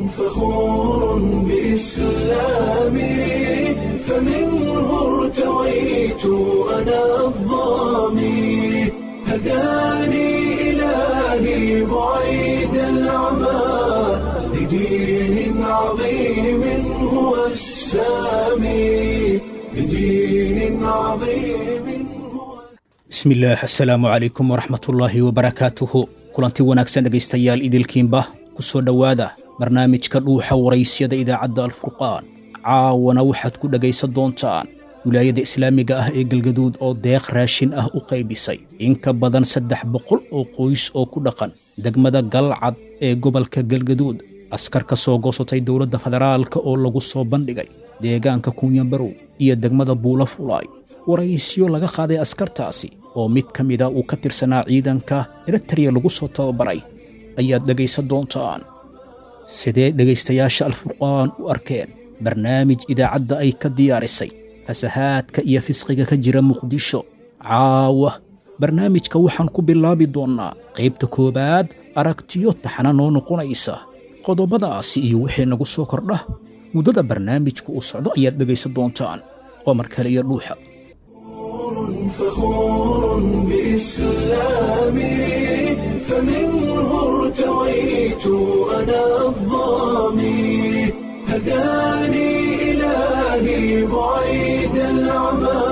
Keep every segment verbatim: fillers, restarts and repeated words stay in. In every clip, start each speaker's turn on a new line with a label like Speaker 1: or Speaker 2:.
Speaker 1: فخور بإسلامي فمنه ارتويت أنا الضامي هداني إلهي بعيد العمى لدين عظيم هو السامي لدين عظيم هو.
Speaker 2: بسم الله السلام عليكم ورحمة الله وبركاته kulanti wanaagsan dhegaystayaal idilkiinba ku soo dhowaada barnaamijka dhuuxa waraysyada idaacadda alfurqaan caawana waxaad ku dhegaysan doontaan wilaayada islaamiga ah ee galgaduud oo deeq raashin ah u qaybisay in ka badan saddex boqol oo qoys oo ku dhaqan degmada galcad ee gobolka galgaduud askar ka soo goosatay dowladda federaalka oo lagu soo bandhigay deegaanka kunyanbarow iyo degmada buulafulaay waraysyo laga qaaday askartaasi oo mid ka mida uu ka tirsanaa ciidanka eritrea lagu soo tababaray ayaad dhegaysan doontaan sidee dhegaystayaasha alfurqaan u arkeen barnaamij idaacadda ay ka diyaarisay fasahaadka iyo fisqiga ka jira muqdisho caawa barnaamijka waxaan ku bilaabi doonnaa qaybta koowaad aragtiyo taxana noo noqonaysa qodobadaasi iyo wixii nagu soo kordha muddada barnaamijka uu socdo ayaad dhegaysan doontaan waa mar kale iyo dhuuxa
Speaker 1: فخور بإسلامي فمنه ارتويت أنا الضامي هداني إلهي بعيد العمى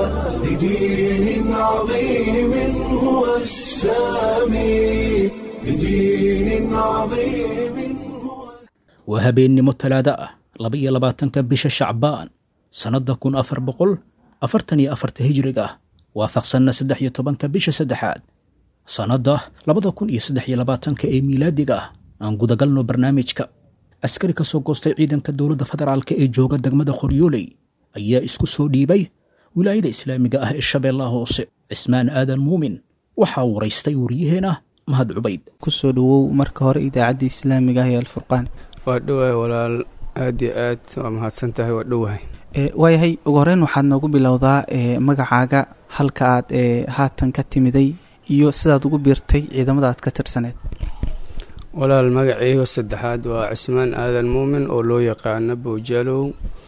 Speaker 1: لدين عظيم هو السامي لدين عظيم هو.
Speaker 2: وهبينimo talaada ah laba iyo labaatanka bisha shacbaan sanada kun afar boqol afartan iyo afarta hijriga ah waafaqsanna saddex iyo tobanka bisha saddexaad sanada labada kun iyo saddex iyo labaatanka ee miilaadiga ah aan gudagalno barnaamijka askari ka soo goostay ciidanka dowladda federaalka ee jooga degmada qoryooley ayaa isku soo dhiibay wilaayada islaamiga ah ee shabeellaha hoose cismaan aadan muumin waxaa waraystay wariyaheena mahad cubayd
Speaker 3: ku soo dhawow marka hore idaacadda islaamiga ah ee alfurqaan
Speaker 4: waa dhowahay walaal aad iyo aad waa mahadsan tahay waa dhowahay
Speaker 3: waayahay ugu horeyn waxaad noogu bilowdaa magacaaga halka aad haatan ka timiday iyo sidaad ugu biirtay ciidamada aad ka tirsaneed.
Speaker 4: walaal magacayga saddexaad waa cismaan aadan muumin oo loo yaqaano bowjalow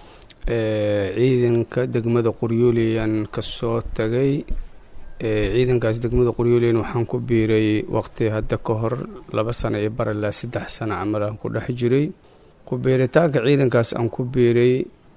Speaker 4: ciidanka degmada qoryooleyaan kasoo tagay ciidankaas degmada qoryooleyna waxaan ku biiray waqti hadda ka hor laba sano iyo bar ilaa saddex sano camal aan ku dhex jiray ku biiritaanka ciidankaas aan ku biiray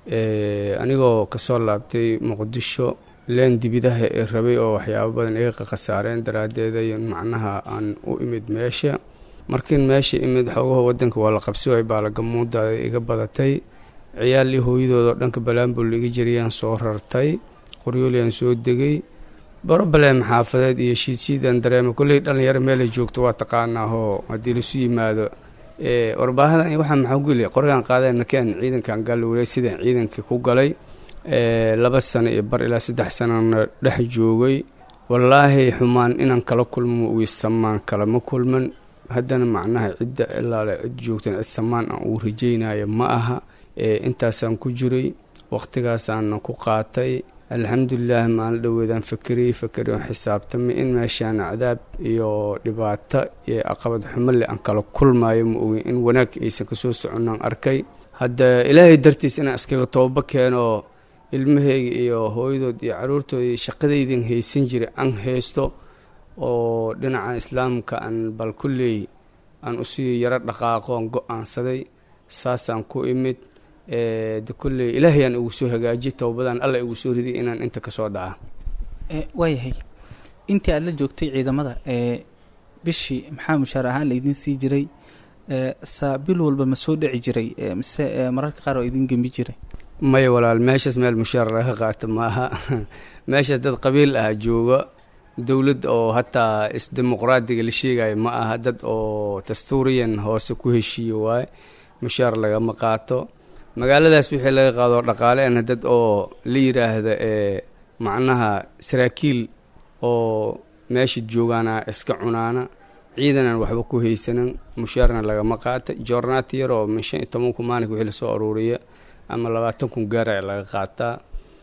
Speaker 4: anigoo kasoo laabtay muqdisho leen dibidaha ee rabay oo waxyaabo badan iga khasaareen daraaddeeda iyo macnaha aan u imid meesha markiin meesha imid xoogaha wadanka waa la qabsi waay baalagamuudaada iga badatay ciyaal iyo hooyadoodao dhanka balaanbol iga jiriyaan soo rartay qoryooliyaan soo degay barobaleem xaafadeed iyo shiidsiidaan dareema kolley dhallinyaro meelay joogto waa taqaanaahoo haddii lasu yimaado warbaahadan waxaa maxaa geli qorgaan qaadayna keen ciidankan gaalowley sidaan ciidankii ku galay laba sano iyo bar ilaa saddex sanona dhex joogay wallaahi xumaan inaan kala kulmo wii samaan kalama kulman haddana macnaha cidda ilaale cid joogtan cid samaan aan uu rajaynayo ma aha intaasaan ku jiray waqtigaasaana ku qaatay alxamdulilah maalin dhoweedaan fakeriyey fakeriy on xisaabtamay in meeshaan cadaab iyo dhibaato iyo aqabad xumale aan kala kulmaayo ma ogin in wanaag aysan kasoo soconaan arkay hadda ilaahay dartiis inaan iskaga tooba keeno ilmahayga iyo hooyadood iyo caruurtooda iyo shaqadaydan haysan jiray aan haysto oo dhinaca islaamka aan bal kulley aan usii yaro dhaqaaqoon go-aansaday saasaan ku imid de kulley ilaahayaan igu soo hagaaji towbadan alla igu soo riday inaan inta kasoo dhaca
Speaker 3: waayahay intii aada la joogtay ciidamada bishii maxaa mushaar ahaan laydin sii jiray saa bil walba ma soo dhici jiray mise mararka qaar waa idin gembi jiray
Speaker 4: maya walaal meeshaas meel mushaar laga qaata maaha meeshaas dad qabiil ah jooga dowlad oo hataa isdimuqraadiga la sheegayo ma aha dad oo dastuuriyan hoose ku heshiiye waaye mushaar lagama qaato magaaladaas wixii laga qaado dhaqaaleena dad oo la yiraahda ee macnaha saraakiil oo meesha joogaana iska cunaana ciidanan waxba ku haysanan mushaarna lagama qaata joornaati yar oo shan iyo toban kun maalin wixii lasoo aruuriya ama labaatan kun gaara laga qaataa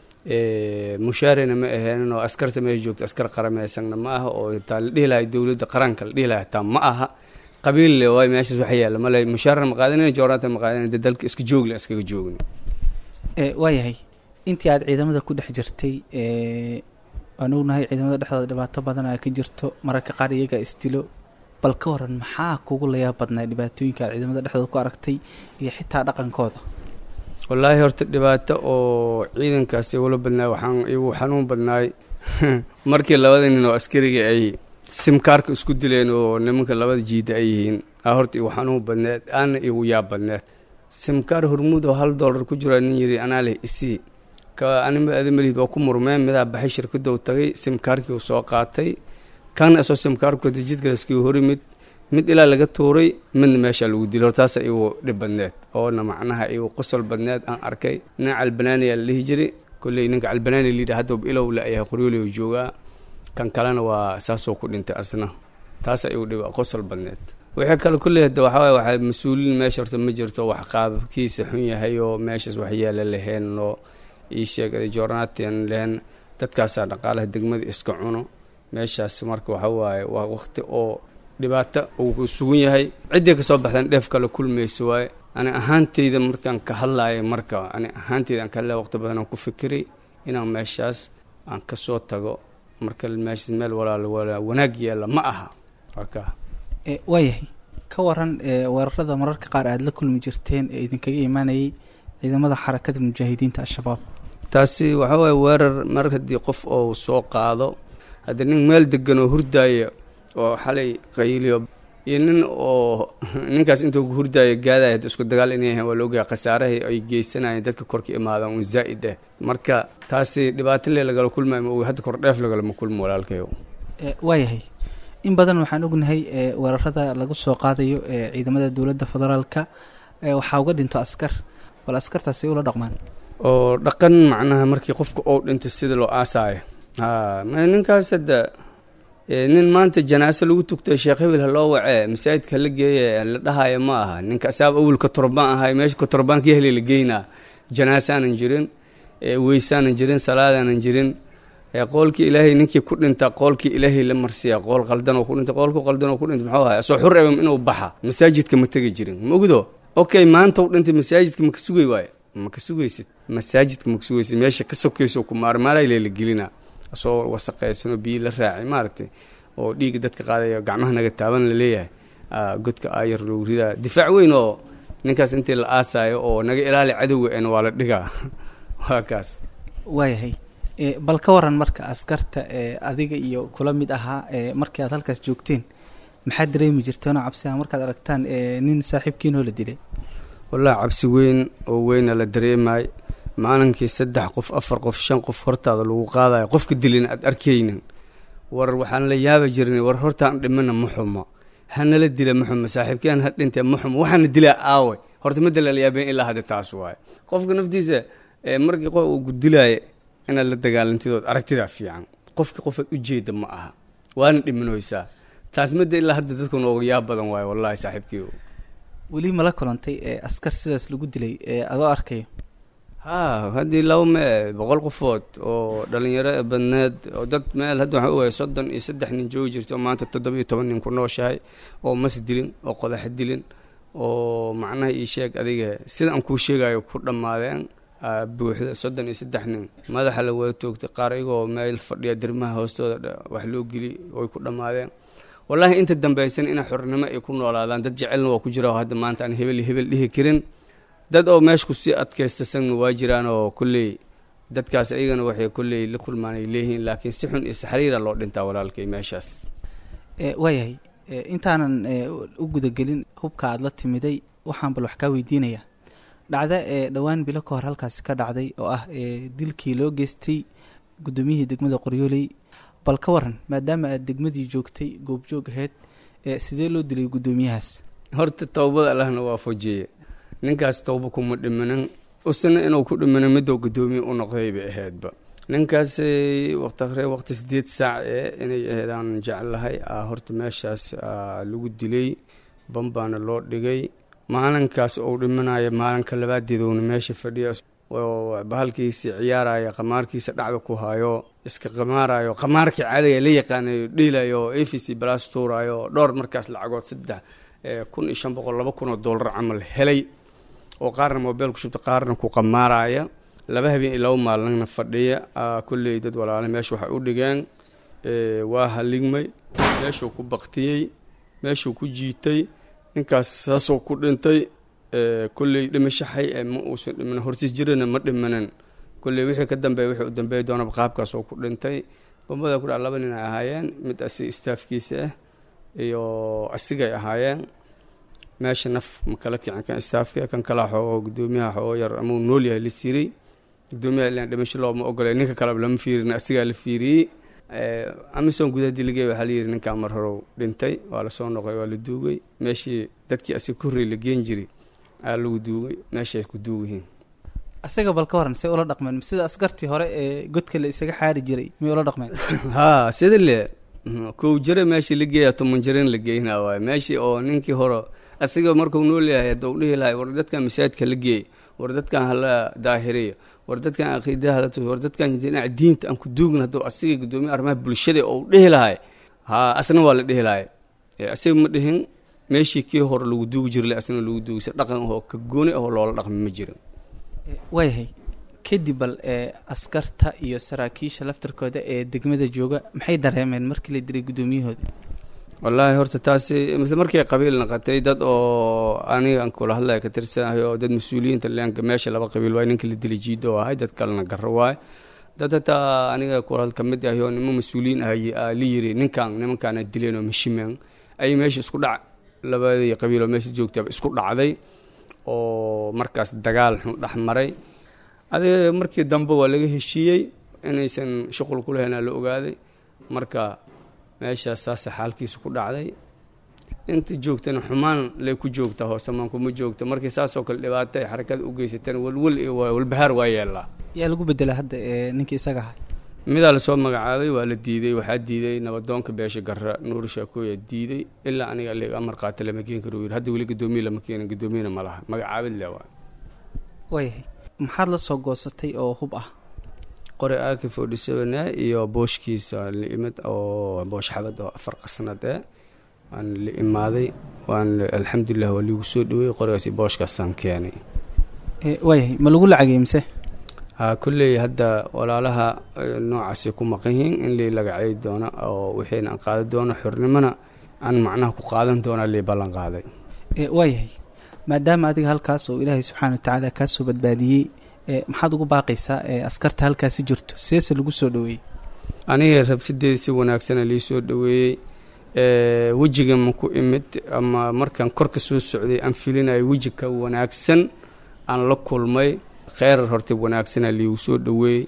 Speaker 4: mushaarina ma aheenin oo askarta meesha joogta askar qaramaysanna ma aha oo taa la dhihi lahay dowladda qaranka la dhihi lahay taa ma aha qabiil le waay meeshaas wax yaalla male mushaarna ma qaadanayna joornaanta ma qaadanayna dee dalka iska joog le iskaga joogna
Speaker 3: waayahay intii aad ciidamada ku dhex jirtay waan ognahay ciidamada dhexdooda dhibaato badan aa ka jirto mararka qaar iyagaa isdilo bal ka waran maxaa kugu layaab badnaa dhibaatooyinka aad ciidamada dhexdooda ku aragtay iyo xitaa dhaqankooda
Speaker 4: wallaahi horta dhibaato oo ciidankaas igula badnaay waxaan igu xanuun badnaay markii labada nin oo askariga ay simkaarka isku dileen oo nimanka labada jiida ay yihiin aa horta igu xanuun badneed aana igu yaab badneed simkaar hormuud oo hal dollar ku jira nin yidhi anaa leh isii ka anima adamalihid waa ku murmeen midaa baxay shirkadda u tagay simkaarkii uu soo qaatay kan asoo simkaarkooda jidkalaskii hori mid mid ilaa laga tuuray midna meeshaa lagu dilay hortaasa igu dhib badneed oona macnaha igu qosol badneed aan arkay nin calbanaaniyaa la dhihi jiray kolley ninka calbanaani layidhi hadda ilow la ayahay qoryooley u joogaa kan kalena waa saasoo ku dhintay asna taasa igu dhib qosol badneed wixii kale kulley hadda waxaa waay waxaa mas-uuliin meesha horta ma jirto wax qaabkiisa xun yahay oo meeshaas waxyeela laheen oo ii sheegay joornaatian lehen dadkaasaa dhaqaalaha degmada iska cuno meeshaas marka waxa waaye waa waqti oo dhibaato uu sugan yahay ciddii kasoo baxdan dheef kale kulmayso waaye ani ahaantayda markaan ka hadlaaya marka ani ahaantayda aan ka hadlaya waqti badan aan ku fikiray inaan meeshaas aan kasoo tago marka meeshaas meel walaal walaa wanaag yaalla ma aha waka
Speaker 3: waayahay ka waran weerarada mararka qaar aada la kulmi jirteen ee idinkaga imaanayay ciidamada xarakada mujaahidiinta al-shabaab
Speaker 4: taasi waxaa waaye weerar mar haddii qof oo soo qaado haddii nin meel degan oo hurdaaya oo xalay qayliyo iyo nin oo ninkaas intuu hurdaaya gaadaya hadda isku dagaal inay yahayn waa la ogayaa khasaarahii ay geysanayeen dadka korka imaadaan un zaa'id ah marka taasi dhibaato le lagala kulmaayo ma ogi hadda kor dheef lagalama kulmo walaalkayo
Speaker 3: waayahay in badan waxaan ognahay weerarada lagu soo qaadayo ciidamada dowladda federaalka waxaa uga dhinto askar bal askartaasi ula dhaqmaan
Speaker 4: oo dhaqan macnaha markii qofka oo dhintay sida loo aasaayo ha ninkaas hadda nin maanta janaaso lagu tugtay sheekh hebel ha loo wacee masaajidka la geeye la dhahaayo ma aha ninka asaab awalka torbaan ahay meesha ka torbaanka heli la geynaa janaasaanan jirin weysaanan jirin salaadaanan jirin qoolkii ilaahay ninkii ku dhinta qoolkii ilaahay la marsiya qool qaldan oo ku dhinta qoolku qaldan oo ku dhinta muxuu ahay asoo xur eebam inuu baxa masaajidka ma tegi jirin ma ogdo okay maanta u dhintay masaajidka ma ka sugay waaye ma ka sugaysid masaajidka ma ka sugaysid meesha ka sokayso ku maarmaaray leela gelina asoo wasaqaysan oo biyo la raacay maaragtay oo dhiiga dadka qaadaya gacmaha naga taaban la leeyahay godka aayar loo ridaa difaac weyn oo ninkaas intii la aasaayo oo naga ilaali cadowga een waa la dhigaa waa kaas
Speaker 3: waayahay bal ka waran marka askarta adiga iyo kula mid ahaa markii aad halkaas joogteen maxaad dareemi jirteenoo cabsi ah markaad aragtaan nin saaxiibkiinoo la dilay
Speaker 4: wallahi cabsi weyn oo weyna la dareemay maalinkii saddex qof afar qof shan qof hortaada lagu qaadayo qofka dilin aad arkaynin war waxaan la yaaba jirnay war hortaan dhimana ma xumo hanala dila ma xumo saaxiibkeen ha dhintee ma xumo waxaana dilaa aawe horta ma dala la yaabeen ilaa hadda taas waaye qofka naftiisa markii qof uu gudilaayo inaad la dagaalantidood aragtidaa fiican qofka qofaad ujeeda ma aha waana dhiminoysaa taas madda ilaa hadda dadku nooga yaab badan waayo wallahi saaxiibkii
Speaker 3: weli mala kulantay askar sidaas lagu dilay adoo arkayo
Speaker 4: ha haddii laba me boqol qofood oo dhalinyaro badneed oo dad meel hadda waxaan ogahay soddon iyo saddex nin joogi jirto oo maanta toddoba iyo toban nin ku nooshahay oo mas dilin oo qodax dilin oo macnaha ii sheeg adiga sida aan kuu sheegayo ku dhammaadeen buuxda soddon iyo saddex nin madaxa la wada toogtay qaar iyagoo meel fadhiya dirmaha hoostooda wax loo geli way ku dhammaadeen wallaahi inta dambaysan inay xornimo ay ku noolaadaan dad jecelna waa ku jira oo hadda maanta aan hebel hebel dhihi karin dad oo meesha kusii adkaystasanna waa jiraan oo kolley dadkaas iyagana waxay kolley la kulmaan ay leeyihiin laakiin si xun iyo saxriira loo dhintaa walaalkay meeshaas
Speaker 3: waayahay intaanan u gudagelin hubka aada la timiday waxaan bal wax kaa weydiinayaa dhacda ee dhowaan bilo ka hor halkaasi ka dhacday oo ah dilkii loo geystay guddoomiyihii degmada qoryooley bal ka waran maadaama aad degmadii joogtay goobjoog ahayd sidee loo dilay guddoomiyahaas
Speaker 4: horta towbada allahna waa fojiye ninkaas towba kuma dhiminin usna inuu ku dhimino midoo guddoomiye u noqday bay ahaydba ninkaas waqti waqti sideed saac ee inay ahaydaan jeclahay horta meeshaas lagu dilay bambaana loo dhigay maalinkaas uu dhimanaya maalinka labaadeedowna meesha fadhiya oo bahalkiisi ciyaaraya qamaarkiisa dhacda ku hayo iska qamaarayo qamaarkii caadiga la yaqaanayo dhiilayo a v c blas tuurayo dhowr markaas lacagood saddex kun iyo shan boqol laba kun oo dollar camal helay oo qaarna moobeel ku shubta qaarna ku qamaaraya laba habeen iyo laba maalina fadhiya kulley dad walaale meesha waxay u dhigeen waa haligmay meeshuu ku baktiyey meeshuu ku jiitay ninkaas saasoo ku dhintay kulley dhimashaxay ma uusan dhiman hortiis jirana ma dhimanan kulley wixii ka dambeeya wixii u dambeeya doonaba qaabkaasoo ku dhintay bombada ku dhac laba nin ay ahaayeen mid asi istaafkiisa ah iyo asigay ahaayeen meesha naf ma kala kicin kan istaafka kan kala xoo gudoomiyaha xoo yar ama nool yahay la siray gudoomiyaha ilaa dhimasho looma ogolay ninka kale lama fiirin asigaa la fiiriyey amisom gudaha diligay waxaa la yidhi ninkaa mar horow dhintay waa la soo noqay waa la duugay meeshii dadkii asiga ku horrey la geen jiray aa lagu duugay meeshaay ku duugihiin
Speaker 3: asaga bal ka waran say ula dhaqmeen sida askartii hore ee godka la isaga xaari jiray may ula dhaqmeen
Speaker 4: haa sida le kow jira meeshii la geeya toban jiran la geynaa waay meeshii oo ninkii hore asiga markuu nool yahay hadduu dhihi lahay war dadkan masaajidka la geey war dadkan hala daahiriya war dadkan aqiidaha la tuso war dadkan dhinaca diinta aan ku duugin hadduu asiga gudoomiye arrimaha bulshada oo dhihi lahay haa asna waa la dhihi lahay asiga ma dhihin meeshii kii hore lagu duugi jirlay asna lagu duugisa dhaqan oo ka gooni oo loola dhaqmi ma jirin
Speaker 3: waayahay kadib bal askarta iyo saraakiisha laftarkooda ee degmada jooga maxay dareemeen markii la diray gudoomiyahooda
Speaker 4: wallaahi horta taasi misle markay qabiil naqatay dad oo aniga aan kula hadlaya ka tirsanahay oo dad mas-uuliyiinta leenka meesha laba qabiil waay ninka la dili jiido ahay dad kalena garro waay dad hataa aniga kula ka mid ahay oo nimo mas-uuliyiin ahay la yiri ninkan nimankaana dileen oo mashimeen ay meesha isku dhac labadii qabiil oo meesha joogtaba isku dhacday oo markaas dagaal xun dhex maray adiga markii dambe waa laga heshiiyey inaysan shuqul ku lahayn la ogaaday marka meeshaas saas xaalkiisa ku dhacday inta joogtana xumaan lay ku joogtaa hoose maanku ma joogto markii saasoo kale dhibaatay xarakada u geysatana walwal iyo walbahaar waa yeelaa
Speaker 3: yaa lagu bedela hadda ninkii isaga ahaa
Speaker 4: midaa lasoo magacaabay waa la diiday waxaa diiday nabadoonka beesha garra nuuri shaakooya diiday ilaa aniga lig amar qaata lama keeni karo yiri hadda weli gudoomiye lama keenin gudoomiyena ma laha magacaabid le waa
Speaker 3: waayahay maxaad la soo goosatay oo hub ah
Speaker 4: qori aaki forty seven iyo booshkiisa liimad oo boosh xabad oo afar qasnad eh waan la imaaday waan alxamdulilah waa liigu soo dhaweeyey qorigaasi booshkaasaan keenay
Speaker 3: waayahay ma lagu lacagay mise
Speaker 4: haa kulley hadda walaalaha noocaasi ku maqan yihiin in lii lagacay doono oo wixiina aan qaadan doono xornimona aan macnaha ku qaadan doona lii ballan qaaday
Speaker 3: waayahay maadaama adiga halkaas oo ilaahay subxaana watacaala kaa soo badbaadiyey maxaad ugu baaqaysaa askarta halkaasi jirto seese lagu soo dhaweeyey
Speaker 4: aniga rabsideeda si wanaagsana lii soo dhaweeyey wejiga ma ku imid ama markaan korka soo socday aan filinayo weji ka wanaagsan aan la kulmay kheyr horta wanaagsana liigu soo dhaweeyey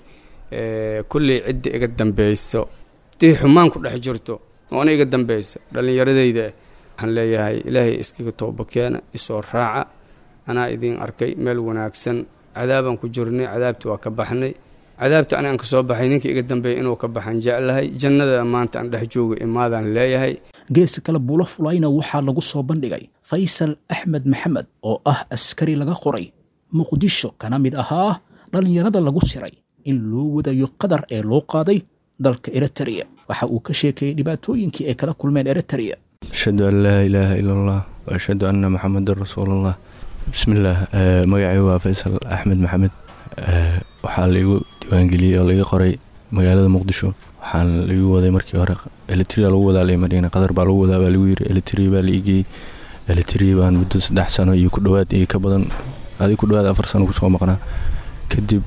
Speaker 4: kulley cidda iga dambeyso tii xumaan ku dhex jirto oona iga dambeysa dhallinyaradayda waxaan leeyahay ilaahay iskaga tooba keena isoo raaca anaa idiin arkay meel wanaagsan cadaabaan ku jirnay cadaabti waa ka baxnay cadaabta ani aan ka soo baxay ninka iga dambeeya inuu ka baxan jeclahay jannada maanta aan dhex joogo imaadaan leeyahay
Speaker 2: geesi kale buulo fulayna waxaa lagu soo bandhigay faysal axmed maxamed oo ah askari laga qoray muqdisho kana mid ahaa dhallinyarada lagu siray in loo wadayo qadar ee loo qaaday dalka eritrea waxa uu ka sheekeeyey dhibaatooyinkii ay kala kulmeen eritrea
Speaker 5: ashhadu an laa ilaaha ila allah wa ashhadu anna maxamadan rasuulullah bismillaah magacay waa faysal axmed maxamed waxaa laigu diiwaangeliyey oo laga qoray magaalada muqdisho waxaan laigu waday markii hore eritrea lagu wadaa lamadhiina qadar baa lagu wadaa baa lagu yiri eritrea baa laigeyey eritrea baan muddo saddex sano iyo ku dhowaad iyo ka badan adig ku dhawaad afar sano kusoo maqnaa kadib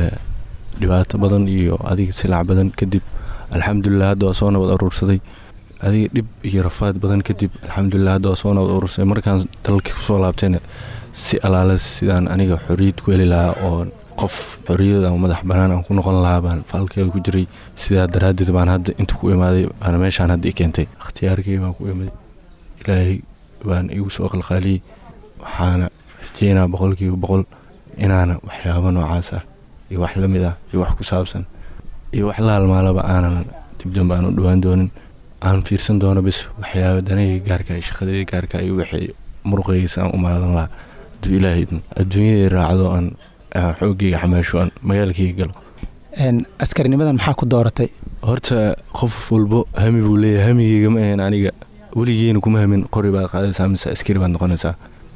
Speaker 5: dhibaato badan iyo adiga silac badan kadib alxamdulilah hadda waa soo nabad aruursaday adiga dhib iyo rafaad badan kadib alxamdulilah hadda waa soo nabad aruursaday markaan dalkii kusoo laabtayna si alaala sidaan aniga xorriyad ku heli lahaa oo qof xorriyad ama madax banaan aan ku noqon lahaa baan falkeeda ku jiray sidaa daraaddeed baan hadda inta ku imaaday baana meeshaan hadda i keentay ikhtiyaarkii baan ku imaday ilaahay baan igu soo qalqaaliyey waxaana rajeyna boqolkiiba boqol inaana waxyaabo noocaas ah iyo wax la mid ah iyo wax ku saabsan iyo wax la halmaalaba aanan dibdamba aan u dhowaan doonin aan fiirsan doono bis waxyaaba danayga gaarka iyo shaqadayda gaarka iyo wixii muruqaygiisa aan u maalan lahaa hadduu ilaahay idmo adduunyadii raacdo aan xoogayga xamaasho aan magaalkayga galo
Speaker 6: askarinimadan maxaa ku dooratay
Speaker 5: horta qof walbo hami buu leeyahay hamigayga ma ahayn aniga weligeena kuma hamin qori baad qaadaysaa mise askari baad noqonaysaa.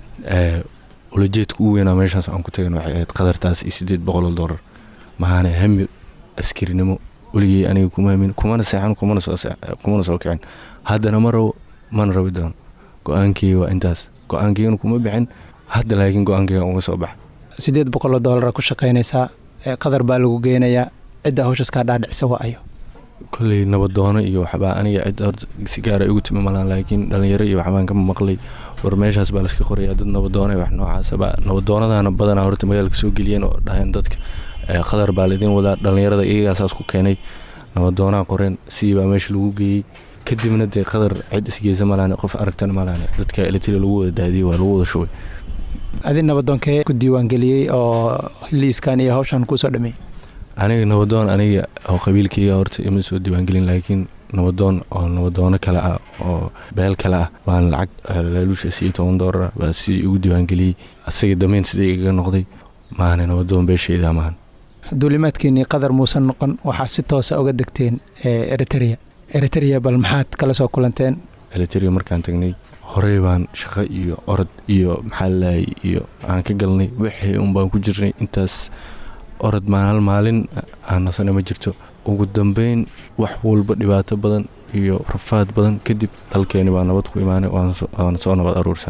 Speaker 5: ulajeedka ugu weynaa meeshaas aan ku tagan waxay ahayd qadartaas iyo siddeed boqol oo doolar mahaana hami askarinimo weligey aniga kuma hamin kumana seexan kumana soo kumana soo kicin haddana ma rabo mana rabi doono go-aankeyga waa intaas go-aankeygana kuma bixin hadda laakiin go-aankeyga uga soo baxa.
Speaker 6: siddeed boqol oo doolara ku shaqaynaysaa qadar baa lagu geenayaa cidda hawshaas kaa dhaadhicisa waa ayo
Speaker 5: kolley nabadoono iyo waxbaa aniga cid horta si gaara igu timi malaan laakiin dhalinyaro iyo waxbaan ka maqlay war meeshaas baa laska qorayaa dad nabadoono iyo wax noocaasaba nabadoonadaana badanaa horta magaalka soo geliyeen oo dhaheen dadka qadar baa laydin wadaa dhalinyarada iyagaasaas ku keenay nabadoonaha qoreen sii baa meesha lagu geeyey kadibna dee qadar cid isgeysa malaane qof aragtana malaane dadka elitiri lagu wada daadiyey waa lagu wada shubay.
Speaker 6: adi nabadoonkee ku diiwaangeliyey oo liiskan iyo hawshan kusoo dhameeyey?
Speaker 5: aniga nabadoon aniga oo qabiilkayga horta ima soo diiwaangelin laakiin nabadoon oo nabadoono kale ah oo beel kale ah baan lacag laaluusha siyo toban doolara baa si ugu diiwaangeliyey asaga damayn sidai igaga noqday maahane nabadoon beeshayda maahan.
Speaker 6: duulimaadkiinii qadar muusan noqon waxaa si toosa uga degteen eritrea eritrea bal maxaad kala soo kulanteen?
Speaker 5: eritrea markaan tagnay horey baan shaqo iyo orod iyo maxaa lalahay iyo aan ka galnay wixii un baan ku jirnay intaas orod maan hal maalin aan nasana ma jirto. ugu dambeyn wax walba dhibaato badan iyo rafaad badan kadib dalkeeni baa nabad ku imaanay waana soo nabad aruursan.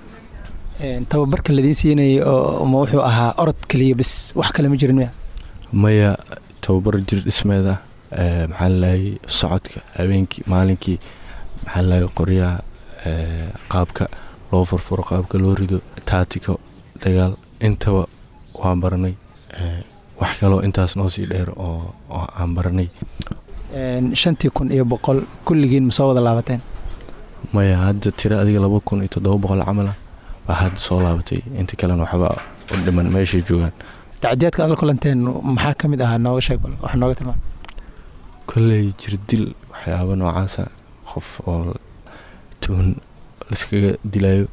Speaker 6: tababarka ladiin siinayay oo ma wuxuu ahaa orod keliya bis wax kale ma jirin miya?
Speaker 5: maya tababar jir dhismeed ah maxaa lalahay socodka habeenkii maalinkii maxaa lalahay qoryaha qaabka loo furfuro qaabka loo rido taatiko dagaal intaba waan baranay. wax kaloo intaas noo sii dheer oo aan baranay.
Speaker 6: shantii kun iyo boqol kulligiin ma soo wada laabateen?
Speaker 5: maya hadda tira adiga laba kun iyo toddoba boqol camal ah baa hadda soo laabatay inta kalena waxba u dhiman meeshay joogaan.
Speaker 6: tacdiyaadka aad la kulanteen maxaa ka mid ahaa nooga sheeg bal wax nooga tilmaam.
Speaker 5: kolley jirdil waxyaaba noocaasa qof oo tuun laiskaga dilaayo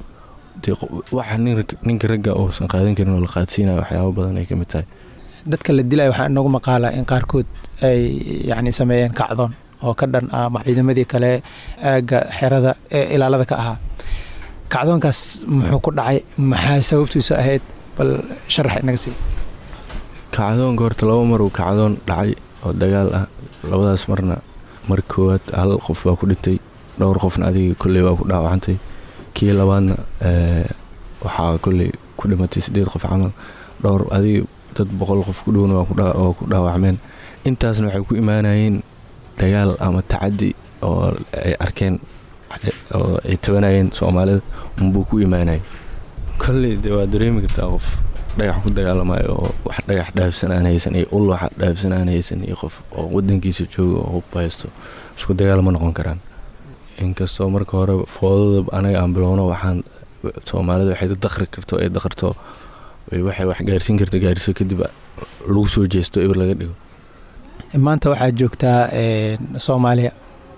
Speaker 5: waxa ninka ragga uusan qaadan karin oo la qaadsiinayo waxyaaba badan ay ka mid tahay.
Speaker 6: dadka la dilaayo waxaa inagu maqaalaa in qaarkood ay yacni sameeyeen kacdoon oo ka dhan ah ma ciidamadii kale aagga xerada ee ilaalada ka ahaa. kacdoonkaas muxuu ku dhacay maxaa sababtiisu ahayd bal sharax inaga sii.
Speaker 5: kacdoonka horta laba mar uu kacdoon dhacay oo dagaal ah labadaas marna mar koowaad hal qof baa ku dhintay dhowr qofna adiga kolley waa ku dhaawacantay kii labaadna waxaa kolley ku dhimatay siddeed qof camal dhowr adiga dad boqol qof ku dhowna waa ku dhaawacmeen. intaasna waxay ku imaanayeen dagaal ama tacadi oo ay arkeen oo ay tabanayeen soomaalida unbuu ku imaanayay. kolley de waa dareemi kartaa qof dhagax ku dagaalamayo oo wax dhagax dhaafsan aan haysan iyo ul wax dhaafsan aan haysan iyo qof oo wadankiisa jooga oo hub haysto isku dagaal ma noqon karaan. inkastoo marka hore foodada anaga aan bilowno waxaan soomaalida waxay daqri karto ay daqarto waxay wax gaarsiin karto gaarsiin kadib lagu soo jeesto eber laga dhigo.
Speaker 6: maanta waxaad joogtaa Soomaaliya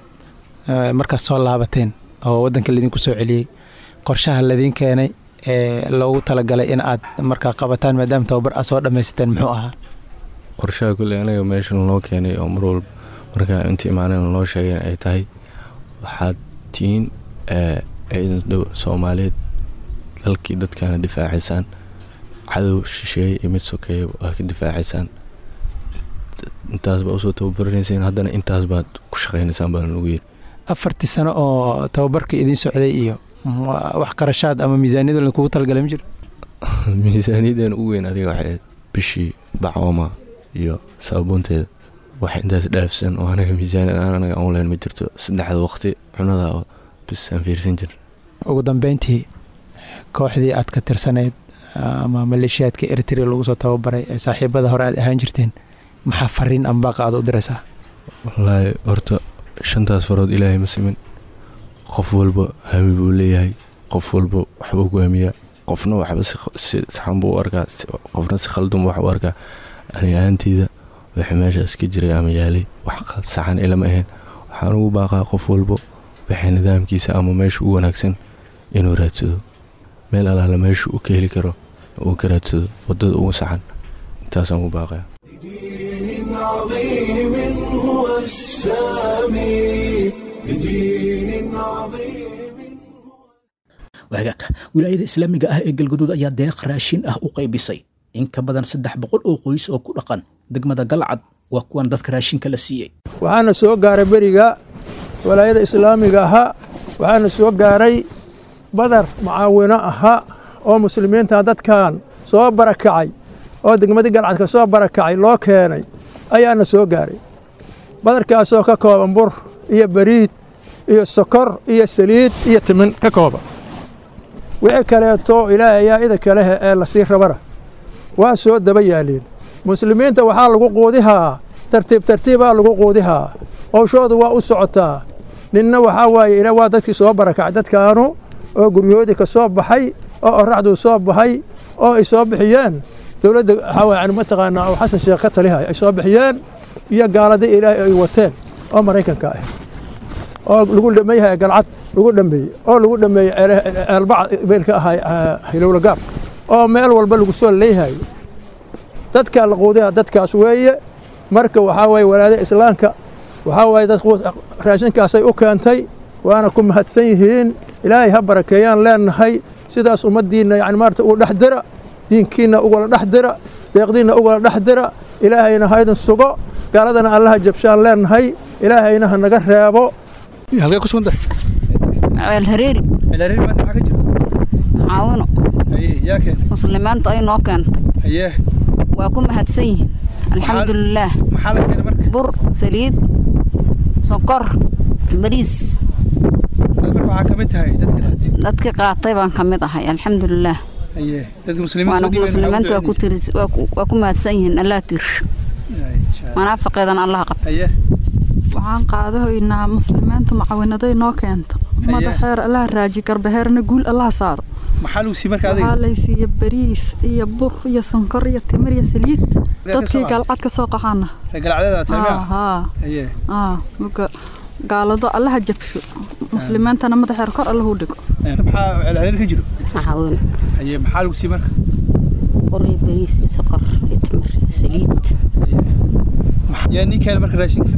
Speaker 6: markaad soo laabateen oo wadanka ladinku soo celiyey qorshaha ladin keenay ee loogu talagalay in aad markaa qabataan maadaama tababar aad soo dhammaysateen muxuu ahaa?
Speaker 5: qorshaha kulley anaga meesha loo keenay oo mar walba markaa inta imaaneen loo sheegay ay tahay waxaad tihiin ciidan dhow Soomaaliyeed dalkii dadkaana difaacaysaan cadow shisheeye iyo mid sokeeye waa ka difaacaysaan intaas baa usoo tababaranayseen haddana intaas baad ku shaqaynaysaan baan lagu yiri.
Speaker 6: afartii sano oo tababarka idin socday iyo wax qarashaad ama miisaaniyada lagu talagalay ma jiro?
Speaker 5: miisaaniyadan ugu weyn adiga waxay bishii bacoma iyo saabuunteeda wax intaas dhaafsan oo anaga miisaaniyad anaga aan leen ma jirto. saddexda waqti cunada oo bis aan fiirsan jir.
Speaker 6: ugu dambeyntii kooxdii aad ka tirsaneed ama maleeshiyaadka Eritrea lagu soo tababaray ee saaxiibada hore aad ahaan jirteen maxaa fariin ama baaq aad u diraysaa?
Speaker 5: wallaahi horta shantaas farood ilaahay ma simin qof walba hami buu leeyahay qof walba waxbuu ku hamiyaa qofna waxba si saxan buu arkaa qofna si khaldan wax u arkaa. ani ahaanteyda wixii meeshaas ka jiray ama yaalay wax saxan ilama ahayn waxaan ugu baaqaa qof walba wixii nidaamkiisa ama meesha u wanaagsan inuu raadsado meel alaala meesha uu ka heli karo uu ka raadsado wadada ugu saxan intaasaan ugu baaqaya.
Speaker 1: بدين عظيم هو السامي بدين عظيم
Speaker 2: waagaaka wilaayada islaamiga ah ee galgaduud ayaa deeq raashin ah u qaybisay in ka badan saddex boqol oo qoys oo ku dhaqan degmada galcad waa kuwan dadka raashinka la siiyey
Speaker 7: waxaana soo gaaray beriga walaayada islaamiga ahaa waxaana soo gaaray badar mucaawino ahaa oo muslimiinta dadkan soo barakacay oo degmadii galcad ka soo barakacay loo keenay ayaana soo gaaray badarkaasoo ka kooban bur iyo bariid iyo sokor iyo saliid iyo timin ka kooban wixii kaleeto ilaahay ayaa idinka leh ee la sii rabana waa soo daba yaaleen muslimiinta waxaa lagu quudihaa tartiib tartiibaa lagu quudihaa howshoodu waa u socotaa ninna waxaa waaye ila waa dadkii soo barakacay dadkaanu oo guryahoodii ka soo baxay oo oraxduu soo baxay oo ay soo bixiyeen dowladda waxaa waaye yani mataqaanaa oo xasan sheekh ka talihay ay soo bixiyeen iyo gaaladii ilaahay ay wateen oo maraykanka ah oo lagu dhameeyay galcad lagu dhameeyay oo lagu dhameeyay eelbac beelka ahay hilowlagaab oo meel walba lagu soo leeyahay dadka la quudiya dadkaas weeye marka waxaa waaye walaada islaamka waxaa waaye dad raashinkaasay u keentay waana ku mahadsan yihiin ilaahay ha barakeeyaan leenahay sidaas ummaddiinna yani maarata uu dhex dira diinkiinna ugala dhex dira deeqdiinna ugala dhex dira ilaahayna haydin sugo gaaladana allaha jabshaan leenahay ilaahayna ha naga reebo
Speaker 8: halkee ku sugantahay
Speaker 9: ceel hareeri
Speaker 8: ceel hareeri maanta maxaa ka jira
Speaker 9: caawino
Speaker 8: haye yaa keenay
Speaker 9: muslimiinta ay noo keentay
Speaker 8: haye
Speaker 9: waa ku mahadsan yihiin alxamdulilaah
Speaker 8: maxaa la keenay marka
Speaker 9: bur saliid sokor bariis
Speaker 8: marka waxaa ka mid tahay dadkii qaatay
Speaker 9: dadkii qaatay baan ka mid ahay alxamdulilaah
Speaker 8: haye dadka muslimiinta
Speaker 9: muslimiinta waa ku tiris waa ku mahadsan yihiin allah tirsho manaafiqeedana allah qabta
Speaker 8: haye
Speaker 10: waxaan qaadahoynaa muslimiinta mucaawinaday noo keento madaxeer allah raaji garbaheerna guul allah saaro
Speaker 8: maxaa lagu siiyey marka adiga
Speaker 10: waxaa laysiiya bariis iyo bur iyo sonkor iyo timir iyo saliid dadkii galcad ka soo qaxaana
Speaker 8: galcadeeda taamiya
Speaker 10: haa
Speaker 8: haye
Speaker 10: aa gaalado allaha jabsho muslimiintana madaxeer kor allah u dhigo
Speaker 8: maxaa celcelin ka jiro
Speaker 9: caawin
Speaker 8: haye maxaa lagu siiyey marka
Speaker 9: bur iyo bariis iyo sonkor iyo timir saliid
Speaker 8: yaa nin kale marka raashinka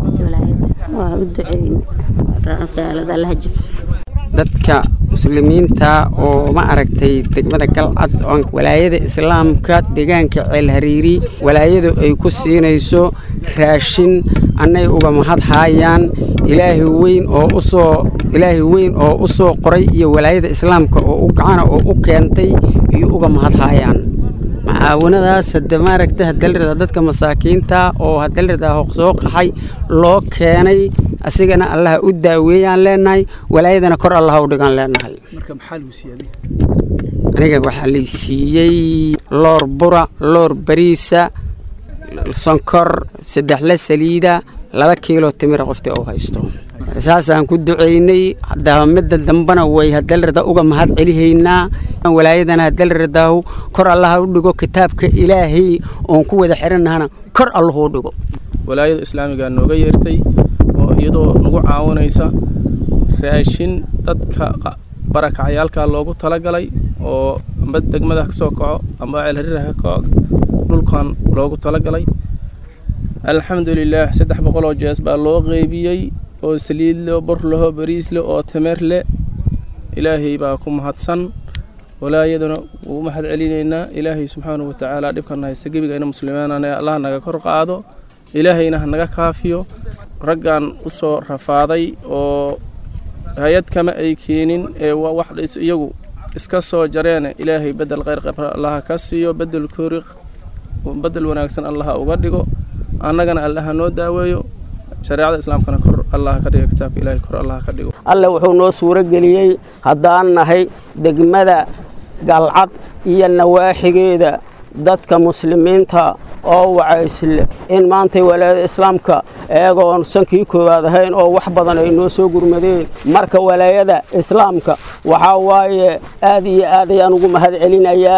Speaker 9: waa u duceeyeen gaalada allaha jabsho
Speaker 11: dadka muslimiinta oo ma aragtay degmada galcad oo walaayada islaamka deegaanka ceel hariiri walaayadu ay ku siinayso raashin annay uga mahad haayaan ilaahi weyn oo u soo ilaahi weyn oo u soo qoray iyo walaayada islaamka oo u gacana oo u keentay iyo uga mahad haayaan macaawinadaas hadda maaragta hadalrida dadka masaakiinta oo hadalrida soo qaxay loo keenay asigana allaha u daaweeyaan leenahay walaayadana kor allaha u dhigaan leenahay
Speaker 8: marka maxaa lagu siiyey
Speaker 11: aniga waxaa la siiyey loor bura loor bariisa sonkor saddex la saliida laba kiilo timira qoftii oo haysto saasaan ku duceynay hadda midda dambana way hadalrida uga mahad celihaynaa walaayadana hadalridahu kor allaha u dhigo kitaabka ilaahay oon ku wada xiranahana kor allahu u dhigo
Speaker 12: walaayada islaamiga nooga yeertay oo iyadoo nagu caawinaysa raashin dadka barakacayaalka loogu talagalay oo amba degmada ka soo kaco amba ceel hariir ka kaco dhulkan loogu talagalay alxamdulilaah saddex boqol oo jees baa loo qeybiyey oo saliid leh bur leh bariis leh oo tamar leh ilaahay baa ku mahadsan walaayadana wuu mahad celinaynaa ilaahay subxaanahu wa tacaala dhibkan haysta gebigeena muslimiinana allah naga kor qaado ilaahayna ha naga kaafiyo raggan u soo rafaaday oo hay-ad kama ay keenin ee wax iyagu iska soo jareen ilaahay bedel khayr qabra allaha ka siiyo bedel koori bedel wanaagsan allaha uga dhigo annagana allaha noo daaweeyo shareecada islaamkana kor allaha ka dhigo kitaabka ilaahay kor allaha ka dhigo
Speaker 11: alle wuxuu noo suuro geliyey haddaan nahay degmada galcad iyo nawaaxigeeda dadka muslimiinta oo wacaysle in maantay walaayada islaamka eegoon sankii koowaad ahayn oo wax badan ay noo soo gurmadeen marka walaayada islaamka waxaa waaye aad iyo aad ayaan ugu mahad celinayaa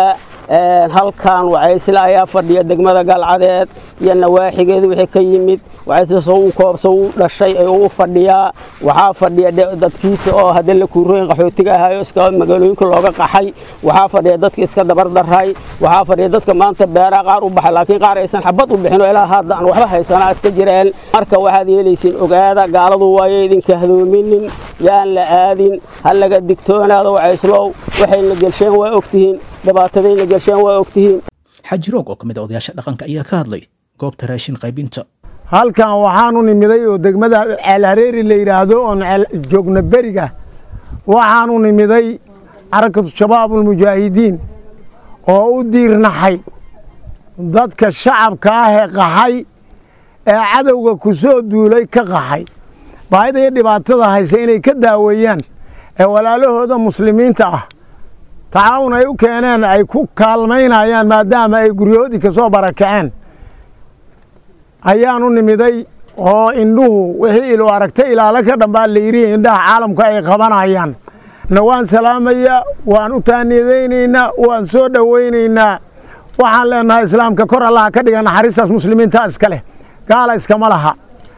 Speaker 13: halkan wacaysle ayaa fadhiya degmada galcadeed iyo nawaaxigeeda wixii ka yimid wacaysle soo u koobso u dhashay ee u fadhiyaa waxaa fadhiya dadkiisa oo hadda la kuurooyin qaxootiga ahayo iska magaalooyinka looga qaxay waxaa fadhiya dadka iska dabardaray waxaa fadhiya dadka maanta beeraha qaar u baxay laakiin qaar aysan xabad u bixin oo ilaa hadda aan waxba haysanaa iska jireen marka waxaad yeelaysiin ogaada gaaladu waayo idinka hadoominin yaan la aadin hal laga digtoonaado wacayslow waxayna gelsheen waa ogtihiin dhibaatadayna gelsheen waa ogtihiin
Speaker 2: xajiroog oo ka mid ah odayaasha dhaqanka ayaa ka hadlay goobta raashin qaybinta
Speaker 14: halkan waxaanu nimiday oo degmada ceelhareeri la yidhaahdo oon joogna beriga waxaanu nimiday xarakatu shabaabulmujaahidiin oo u diirnaxay dadka shacabka ah ee qaxay ee cadowga ku soo duulay ka qaxay baahida iyo dhibaatada hayse inay ka daaweeyaan ee walaalahooda muslimiinta ah tacaawun ay u keeneen ay ku kaalmaynayaan maadaama ay guryahoodii ka soo barakaceen ayaanu nimiday oo indhuhu wixii ilo aragtay ilaalo ka dhambaa la yidhi indhaha caalamka ay qabanayaan na waan salaamayaa waan u taaniyadaynaynaa waan soo dhowaynaynaa waxaan leenahay islaamka kor allaha ka dhiga naxariistaas muslimiinta iska leh gaala iskama laha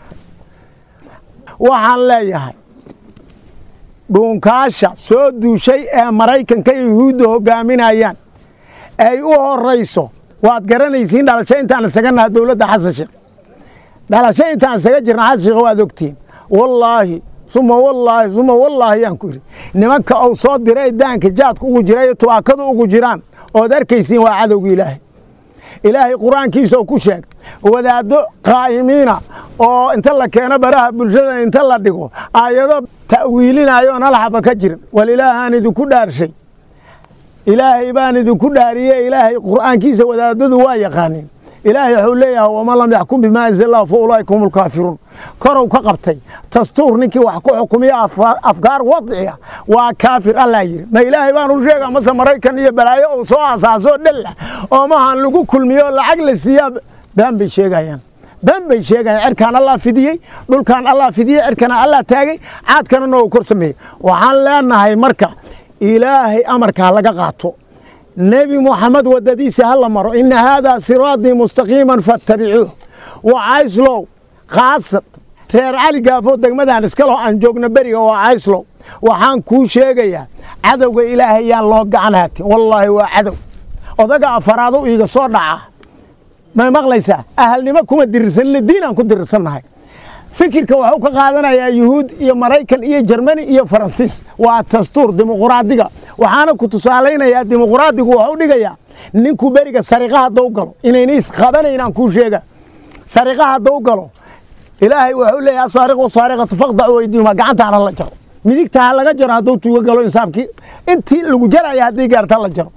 Speaker 14: waxaan leeyahay dhuunkaasha soo duushay ee maraykanka iyo yuhuudda hogaaminayaan ay u horayso waad garanaysiin dhalasho intaan isaga naha dowladda xasan sheekh dhalasho intaan isaga jirna xasan sheekh waad ogtihiin wallaahi suma wallaahi suma wallaahi yaan ku yidhi nimanka uu soo diray daanka jaadka ugu jira iyo tubaakadu ugu jiraan ood arkaysiin waa cadowga ilaahay ilaahay qur-aankiisa oo ku sheeg wadaaddo qaa'imiina oo inta la keeno baraha bulshada inta la dhigo aayado ta'wiilinayo oon hal xaba ka jirin wal ilaahaan idinku dhaarshay ilaahay baan idinku dhaariyey ilaahay qur-aankiisa wadaadadu waa yaqaaniin ilaahay wuxuu leeyahay waman lam yaxkum bimaa anzala allahu fa ulaa'ika hum lkaafiruun korow ka qabtay dastuur ninkii wax ku xukumiya afkaar wadciya waa kaafir allaa yidhi ma ilaahay baan u sheegaa mase maraykan iyo balaayo uu soo asaasoo dhella oo mahan lagu kulmiyo lacag la siiyaa been bay sheegayaan been bay sheegayaan cirkaan allah fidiyey dhulkaan allah fidiyey cirkana allah taagay caadkana noo kor sameeyey waxaan leenahay marka ilaahay amarkaa laga qaato nebi moxamed waddadiisa ha la maro inna haadaa siraatii mustaqiiman fattabicuuh wacayslow khaasad reer cali gaafoo degmadaan iskalo aan joogno beriga waa cayslow waxaan kuu sheegayaa cadowga ilaahay yaan loo gacan haatin wallaahi waa cadow odaga afaraado iiga soo dhaca may maqlaysaa ahalnimo kuma dirirsanina diinaan ku dirirsannahay fikirka waxuu ka qaadanayaa yuhuud iyo maraykan iyo jermani iyo faransiis waa dastuur dimuquraadiga waxaana ku tusaalaynayaa dimuquraadigu waxu dhigayaa ninkuu beriga sariqa haddau galo inayna isqabanaynaan kuu sheega sariqa haddau galo ilaahay wuxuu leeyahay asaariqu saariqatu faqdacu weydiihuma gacantaana la jaro midigta ha laga jaro hadduu tuuga galo insaafkii intii lagu jaraya haddii gaarta la jaro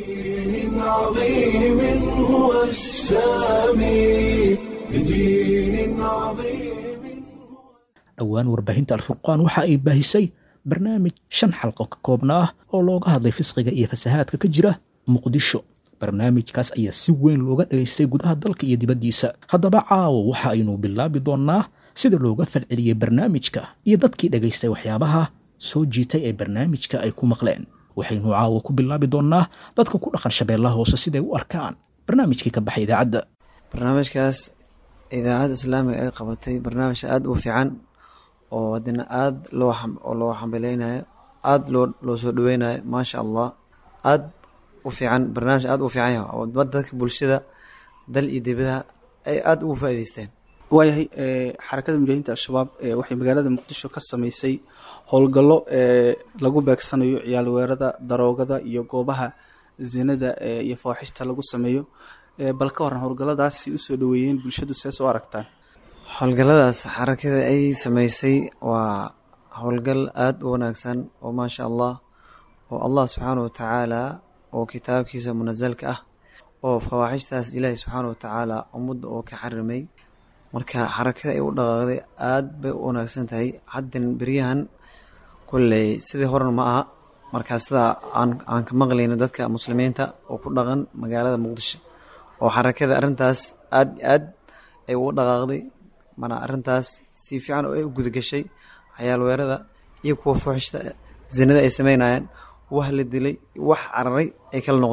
Speaker 2: dhowaan warbaahinta alfurqaan waxa ay baahisay barnaamij shan xalqo ka koobna ah oo looga hadlay fisqiga iyo fasahaadka ka jira muqdisho barnaamijkaas ayaa si weyn looga dhegaystay gudaha dalka iyo dibaddiisa haddaba caawo waxa aynu bilaabi doonnaa sida looga falceliyey barnaamijka iyo dadkii dhegaystay waxyaabaha soo jiitay ee barnaamijka ay ku maqleen waxaynu caawo ku bilaabi doonnaa dadka ku dhaqan shabeellaha hoose siday u arkaan barnaamijkii ka baxay idaacadda
Speaker 15: barnaamijkaas idaacadda islaamiga ay qabatay barnaamij aada u fiican oo haddana aada loo oo loo xambaleynayo aada loo loo soo dhaweynayo maasha allah aada u fiican barnaamij aada u fiican yahay oo dadka bulshada dal iyo dibadaha ay aada ugu faa'iidaysteen
Speaker 3: waayahay xarakada mujaahidiinta al-shabaab waxay magaalada muqdisho ka samaysay howlgallo lagu beegsanayo ciyaal weerada daroogada iyo goobaha zinada iyo fawaaxishta lagu sameeyo bal ka waran howlgalladaasi usoo dhaweeyeen bulshadu sees u aragtaan
Speaker 15: howlgalladaas xarakada ay samaysay waa howlgal aada u wanaagsan oo maasha allah oo allah subxaana watacaala oo kitaabkiisa munasalka ah oo fawaaxishtaas ilaahi subxaana watacaala ummadda oo ka xarimay marka xarakada ay u dhaqaaqday aada bay u wanaagsan tahay haddan beryahan kolley sidii horena ma aha markaa sidaa aan aan ka maqlayno dadka muslimiinta oo ku dhaqan magaalada muqdisho oo xarakada arrintaas aada aad ay ugu dhaqaaqday mana arrintaas si fiican oo ay u gudagashay cayaal weerada iyo kuwa fuuxishta zinada ay sameynayaan wax la dilay wax cararay ay kala noqdeen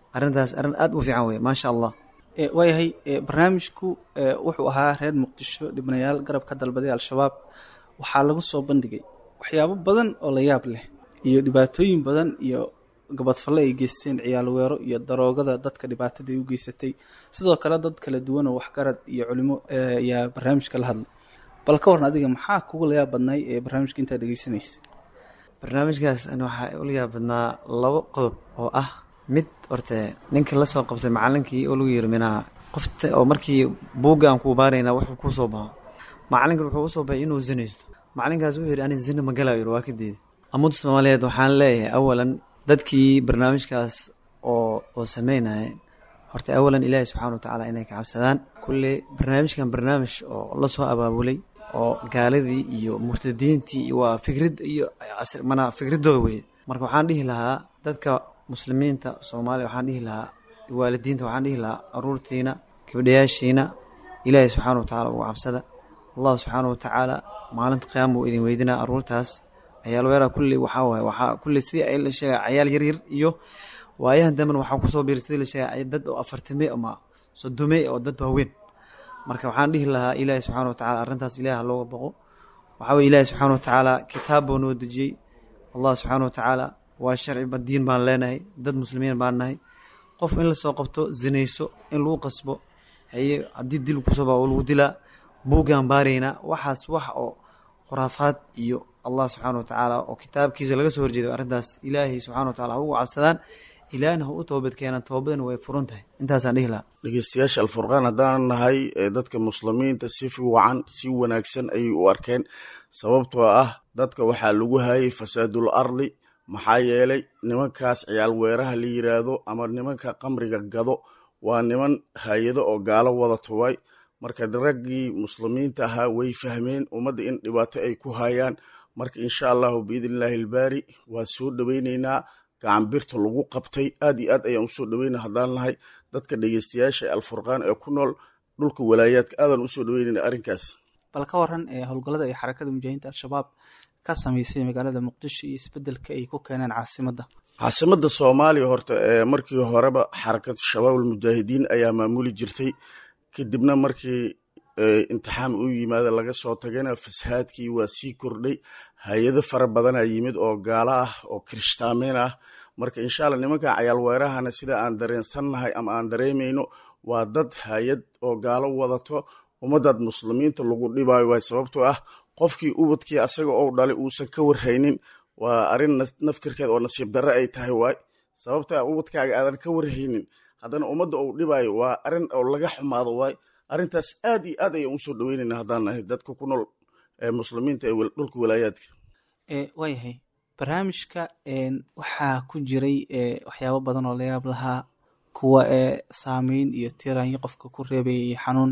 Speaker 15: arrintaas arrin aad u fiican weye maasha allah.
Speaker 3: waayahay barnaamijku wuxuu ahaa reer muqdisho dhibanayaal garab ka dalbaday al-shabaab. waxaa lagu soo bandhigay waxyaabo badan oo la yaab leh iyo dhibaatooyin badan iyo gabadfalle ay geysteen ciyaal weero iyo daroogada dadka dhibaatada ay u geysatay. sidoo kale dad kala duwan oo waxgarad iyo culimo ayaa barnaamijka la hadlay. bal ka waran adiga maxaa kugu la yaab badnay ee barnaamijka intaad dhegeysanaysa?
Speaker 15: barnaamijkaas ana waxaa ula yaab badnaa labo qodob oo ah mid horte ninka la soo qabtay macalinkii oo lagu yiri minaha qofta oo markii buugga aan ku baarayna wuxuu ku soo baxo macalinka wuxuu u soo baxay inuu zinaysto. macalinkaas wuxuu yiri ani zina ma galaayo waa ka diiday. amud Soomaaliyeed waxaan leeyahay awalan dadkii barnaamijkaas oo oo sameynay horta awalan Ilaahay subhanahu wa ta'ala inay ka cabsadaan. kulli barnaamijkan barnaamij oo la soo abaabulay oo gaaladii iyo murtadiintii waa fikrad iyo asr mana fikradooda weey. marka waxaan dhihi lahaa dadka muslimiinta Soomaaliya waxaan dhihi lahaa waalidiinta waxaan dhihi lahaa aruurtiina gabdhayaashiina Ilaahay subhanahu wa ta'ala ugu cabsada. Allah subhanahu wa ta'ala maalinta qiyaamo idin weydina aruurtaas ciyaal weera kulli waxa waay waxa kulli si ay la sheegay ciyaal yar yar iyo waayahan damban waxa ku soo biirsaday la sheegay dad oo afartame ama soddome oo dad waaweyn. marka waxaan dhihi lahaa Ilaahay subhanahu wa ta'ala arintaas Ilaahay looga baqo. waxa way Ilaahay subhanahu wa ta'ala kitaab oo noo dejiyay. Allah subhanahu wa ta'ala waa sharci badiin baan leenahay dad muslimiin baan nahay. qof in la soo qabto zinayso in lagu qasbo hay hadii dil ku soo baa lagu dilaa buugan baarayna waxaas wax oo khuraafaad iyo Allah subhanahu wa ta'ala oo kitaabkiisa laga soo horjeedo arintaas Ilaahay subhanahu wa ta'ala ugu cabsadaan ilaahna uu toobad keenan toobadan way furan tahay. intaas aan dhihi lahaa
Speaker 16: dhageystayaasha Al-Furqaan haddaan nahay dadka muslimiinta si fiican si wanaagsan ay u arkeen sababtoo ah dadka waxaa lagu hayay fasaadul ardi maxaa yeelay nimankaas ciyaal weeraha la yiraahdo ama nimanka qamriga gado waa niman hay'ado oo gaalo wada tuway. marka raggii muslimiinta ahaa way fahmeen ummadda in dhibaato ay ku hayaan. marka insha Allah biidillaahi al-baari waa soo dhaweynaynaa gacan birta lagu qabtay aad iyo aad ayaan u soo dhaweynaa haddaan nahay dadka dhageystayaasha Al-Furqaan ee ku nool dhulka walaayaadka aadan u soo dhaweynaynaa arrinkaas.
Speaker 3: bal ka waran ee howlgallada ay xarakada mujaahidiinta al-shabaab ka sameysay magaalada Muqdisho iyo isbedelka ay ku keeneen caasimadda.
Speaker 16: caasimadda Soomaaliya horta ee markii horeba xarakada shabaabul mujaahidiin ayaa maamuli jirtay. kadibna markii imtixaan u yimaada laga soo tagana fasaadkii waa sii kordhay. hay'ado fara badan ayaa yimid oo gaalo ah oo kirishtaameen ah. marka insha Allah nimanka ciyaal weerahana sida aan dareensannahay ama aan dareemayno waa dad hay'ad oo gaalo wadato ummadda muslimiinta lagu dhibaayo way sababtoo ah qofkii ubadkii asaga oo dhalay uusan ka warhaynin waa arin naftirkeed oo nasiib darro ay tahay way sababtoo ubadkaaga aadan ka warhaynin haddana ummadda uu dhibaayo waa arin oo laga xumaado way. arintaas aad iyo aad ayaan u soo dhaweynaynaa haddaan nahay dadka ku nool ee muslimiinta ee dhulka walaayaadka.
Speaker 3: ee waayahay barnaamijka waxaa ku jiray waxyaabo badan oo la yaab lahaa kuwa ee saameyn iyo tiraanyo qofka ku reebay xanuun.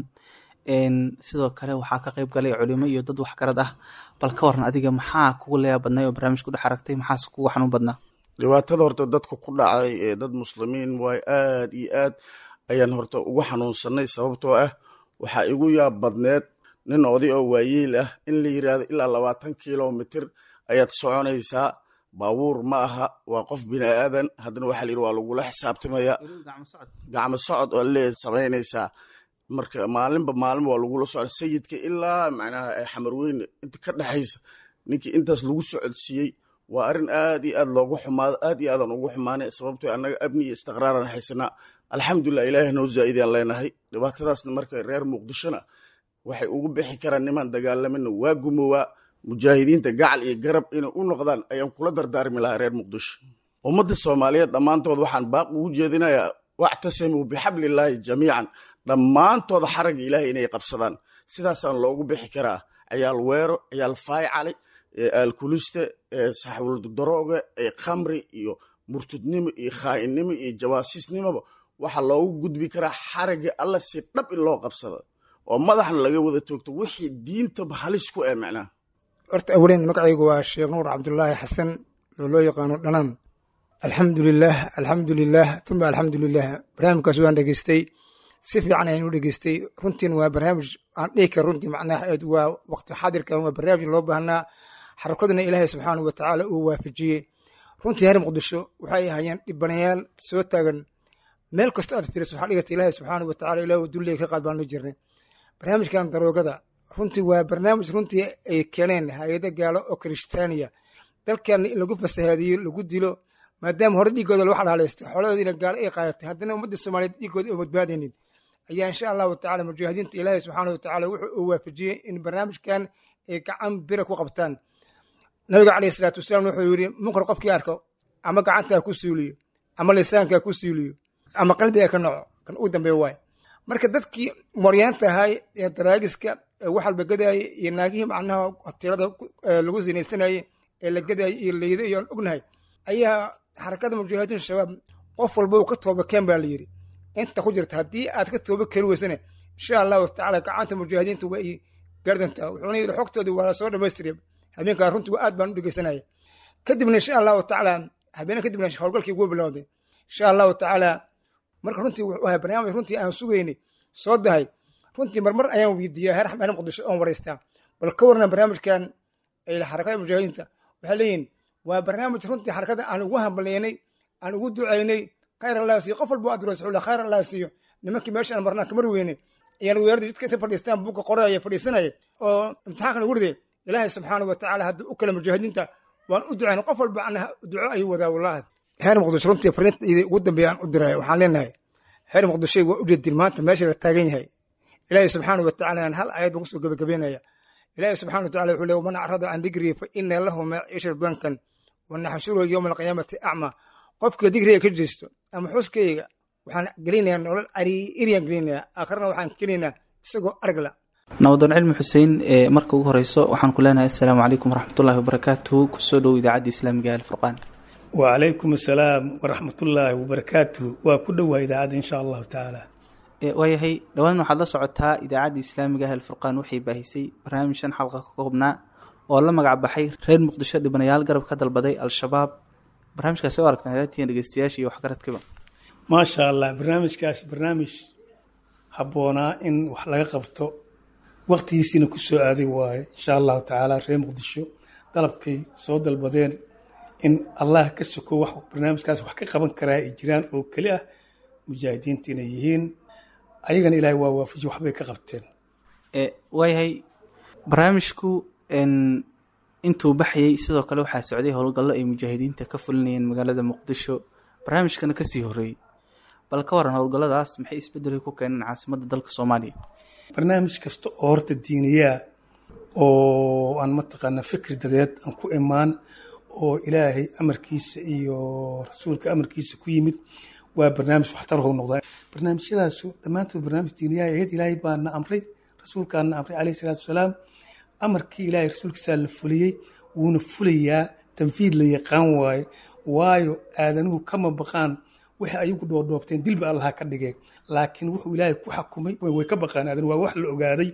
Speaker 3: sidoo kale waxaa ka qayb galay culimo iyo dad waxgarad ah. bal ka waran adiga maxaa kugu la yaab badnay oo barnaamijku dhex aragtay maxaase kugu xanuun badnaa?
Speaker 16: dhibaatada horta dadka ku dhacay ee dad muslimiin way aad iyo aad ayaan horta ugu xanuunsanay sababtoo ah waxaa igu yaab badneed nin oday oo waayeel ah in la yiraahdo ilaa labaatan kiiloomitir ayaad soconaysaa baabuur ma aha waa qof bini aadan haddana waxaa la yiri waa lagula xisaabtamaya gacmo socod oo leed samaynaysaa. marka maalinba maalin waa lagula socod sayidka ilaa macnaha xamarweyne inta ka dhaxaysa ninkii intaas lagu socodsiiyey waa arin aad iyo aad loogu xumaado aad iyo aadan ugu xumaanay sababtoo annaga abni iyo istiqraaran haysanaa. alxamdulillah ilaahay noo zaa'idaan leenahay. dhibaatadaasna marka reer muqdishona waxay ugu bixi karaan niman dagaalamina waa gumowaa mujaahidiinta gacal iyo garab inay u noqdaan ayaan kula dardaarmi lahaa reer muqdisho. ummadda Soomaaliyeed dhammaantood waxaan baaq ugu jeedinayaa wactasimuu bixablillaahi jamiican dhammaantooda xaragga ilaahay inay qabsadaan sidaasaan loogu bixi karaa ciyaal weero ciyaal faaycali alkuliste saxwal darooga khamri iyo murtudnimo iyo khaa'inimo iyo jawaasiisnimoba waxa loogu gudbi karaa xaragga alla si dhab in loo qabsado oo madaxna laga wada toogto wixii diinta halis ku ah macnaha.
Speaker 17: horta awleen magacaygu waa Sheekh Nuur Cabdullaahi Xasan oo loo yaqaano dhanaan. alxamdulilah alxamdulilah tuma alxamdulilah barnaamijkaas waan dhegeystay si fiican ayaan u dhegeystay. runtiin waa barnaamij aan dhihi kara runtii macnaha aad waa waqti xaadirkan waa barnaamij loo baahnaa xarakaduna ilaahay subxaanahu watacaala uu waafajiyey. runtii reer muqdisho waxay ahaayeen dhibanayaal soo taagan meel kasta aad fiiriso waxaa dhigata ilaahay subxaanahu watacaala ilaahu dulliga ka qaad baanu jirnay barnaamijkan daroogada runtii waa barnaamij runtii ay keeneen hay-ado gaalo oo kiristaaniya dalkeena in lagu fasahaadiyo lagu dilo maadaama hore dhiigooda lagu xalaalaystay xoolahoodiina gaalo ay qaadatay haddana ummadda soomaaliyeed dhiigooda oo badbaadaynin ayaa insha allahu tacala mujaahidiinta ilaahay subxaanahu watacaala wuxuu uu waafajiyey in barnaamijkan ay gacan bira ku qabtaan nabiga calayhi salaatu wasalaam wuxuu yidhi munkar qofkii arko ama gacantaa ku suuliyo ama lisaankaa ku suuliyo ama qalbiga ka noco kan ugu dambeeya waay marka dadkii moryaanta ahay ee daraagiska wax walba gadaayay iyo naagihii macnaha hoteelada lagu sinaysanayay ee la gadaayay iyo laydo iyo ognahay ayaa xarakada mujaahidiin shabaab qof walba uu ka tooba keen baa la yidhi inta ku jirta haddii aad ka tooba keeni weysane insha allahu tacaala gacanta mujaahidiinta waa i gaari doontaa wuxuuna yidhi xogtoodii waa lasoo dhammaystiriya habeenkaa runtii waa aad baan u dhegeysanaya kadibna insha allahu tacaala habeena kadibna howlgalkii ugu bilowday insha allahu tacaala marka runtii wuxuu ahay barnaamij runtii aan sugaynay soo dahay runtii marmar ayaan weydiiyaa heer xamaani muqdisho oon waraystaa bal ka warna barnaamijkan ay xarakada mujaahidiinta waxay leeyihin waa barnaamij runtii xarakada aan ugu hambalyeynay aan ugu ducaynay khayr allah siiyo qof walba aad rasuula khayr allah siiyo nimankii meeshaan marnaa kamar weynay ayaan weerarda jidka inta fadhiistaan buugga qoraya fadhiisanaya oo imtixaankan ugu riday ilaahay subxaanahu watacaala haddii u kale mujaahidiinta waan u ducaynay qof walba anaha duco ayuu wadaa wallahi heer muqdisho runtii fariinta ugu dambeeya aan u diray waxaan leenahay heer muqdisho waa u jeedin maanta meesha la taagan yahay ilaahay subxaanahu watacaala aan hal aayad baan kusoo gabagabeynaya ilaahay subxaanahu watacaala wuxuu leeyahay man acrada can digrii fa ina lahu maciisha dankan wanaxshuruhu yowma alqiyaamati acma qofka digriga ka jeesto ama xuskayga waxaan gelinayaa nolol ariiriyaan gelinayaa aakhirna waxaan gelinayaa isagoo aragla
Speaker 3: nawadan cilmi xuseen ee marka ugu horeyso waxaan ku leenahay assalaamu calaykum waraxmatullaahi wabarakaatuhu kusoo dhow idaacadda islaamiga ee alfurqaan
Speaker 18: wacalaykum assalaam waraxmatullaahi wabarakaatuhu waa ku dhowaa idaacadda insha allahu tacaala
Speaker 3: waayahay dhowaan waxaad la socotaa idaacadda islaamiga ah alfurqaan waxay baahisay barnaamij shan xalqa ka koobnaa oo la magac baxay reer muqdisho dhibanayaal garab ka dalbaday al-shabaab barnaamijkaasi oo aragtaan hadaatiyan dhegeystayaasha iyo waxgaradkiba
Speaker 18: maasha allah barnaamijkaasi barnaamij habboonaa in wax laga qabto waqtigiisiina ku soo aaday waaye insha allahu tacaala reer muqdisho dalabkay soo dalbadeen in allah ka soko wax barnaamijkaas wax ka qaban karaa ay jiraan oo keli ah mujaahidiinta inay yihiin ayagana ilaahay waa waafaji waxbay ka qabteen
Speaker 3: waayahay barnaamijku intuu baxayay sidoo kale waxaa socday howlgallo ay mujaahidiinta ka fulinayeen magaalada muqdisho barnaamijkana kasii horeeyey bal ka waran howlgalladaas maxay isbedelay ku keeneen caasimadda dalka soomaaliya
Speaker 18: barnaamij kasta oo horta diiniyaa oo aan mataqaana fikri dadeed aan ku imaan oo ilaahay amarkiisa iyo rasuulka amarkiisa ku yimid waa barnaamij waxtar hoo noqdaa barnaamijyadaasu dhammaantood barnaamij diiniyaa ahayd ilaahay baana amray rasuulkaana amray calayhi salaatu wasalaam amarkii ilaahay rasuulkiisaa la fuliyey wuuna fulayaa tanfiid la yaqaan waaye waayo aadanuhu kama baqaan waxay ayagu dhoodhoobteen dilba allaha ka dhigeen laakiin wuxuu ilaahay ku xakumay way ka baqaan aadan waa wax la ogaaday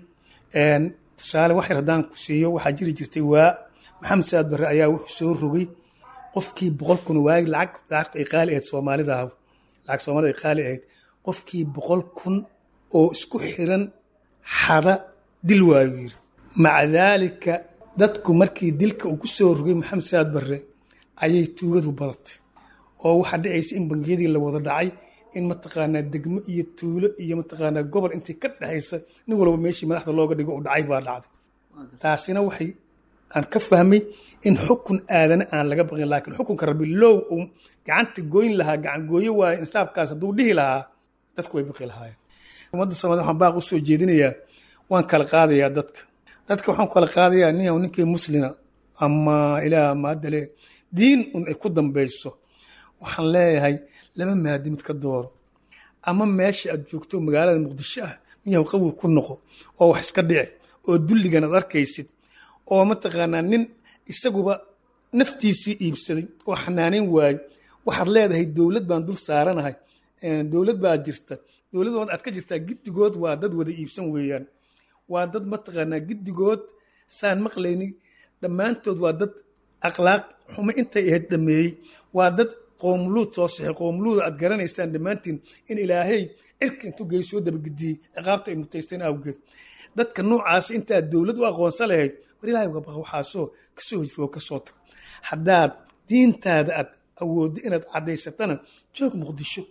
Speaker 18: tusaale wax yar haddaan ku siiyo waxaa jiri jirtay waa maxamed saad barre ayaa wuxuu soo rogay qofkii boqol kun waagi lacag lacagta ay qaali ahayd soomaalida ah lacag soomaalida ay qaali ahayd qofkii boqol kun oo isku xiran xada dil waayu yiri maca daalika dadku markii dilka uu ku soo rogay maxamed saad barre ayay tuugadu badatay oo waxaa dhicaysa in bangiyadii la wada dhacay in mataqaanaa degmo iyo tuulo iyo mataqaanaa gobol intii ka dhexaysa nin walba meeshii madaxda looga dhigo uu dhacay baa dhacday taasina waxay aan ka fahmay in xukun aadana aan laga baqin laakiin xukunka rabbi low uu gacanta gooyn lahaa gacan gooyo waayo insaafkaas hadduu dhihi lahaa dadku way baqi lahaayeen ummadda soomaalida waxaan baaq u soo jeedinayaa waan kala qaadayaa dadka dadka waxaan kala qaadayaa nin ninkii muslina ama ilaah maadale diin un ay ku dambayso waxaan leeyahay laba maadi mid ka dooro ama meesha aad joogto magaalada muqdisho ah miyaw qawi ku noqo oo wax iska dhici oo dulligan aad arkaysid oo mataqaanaa nin isaguba naftiisii iibsaday oo xanaaneyn waayo waxaad leedahay dowlad baan dul saaranahay dowlad baa jirta dowlad aad ka jirtaa giddigood waa dad wada iibsan weeyaan waa dad mataqaanaa giddigood saan maqlayni dhammaantood waa dad akhlaaq xumo intay ahayd dhameeyey waa dad qoomuluud soo sixay qoomuluuda aad garanaysaan dhammaantiin in ilaahay cirka intuu geey soo dabagediyey ciqaabta ay mutaysteen awgeed dadka noocaas intaad dowlad u aqoonsan lahayd war ilaahay uga baqa waxaasoo kasoo hijroo kasoo tag haddaad diintaada aad awooddo inaad caddaysatana joog muqdisho